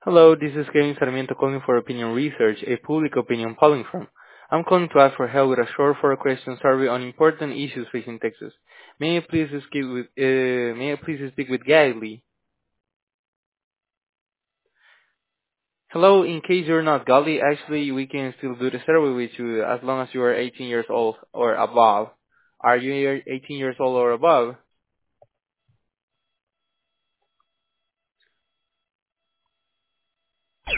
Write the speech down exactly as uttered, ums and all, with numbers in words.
Hello, this is Kevin Sarmiento calling for Opinion Research, a public opinion polling firm. I'm calling to ask for help with a short four-question survey on important issues facing Texas. May I please speak with uh, May I please speak with Giley? Hello, in case you're not Giley, actually we can still do the survey with you as long as you are eighteen years old or above. Are you eighteen years old or above?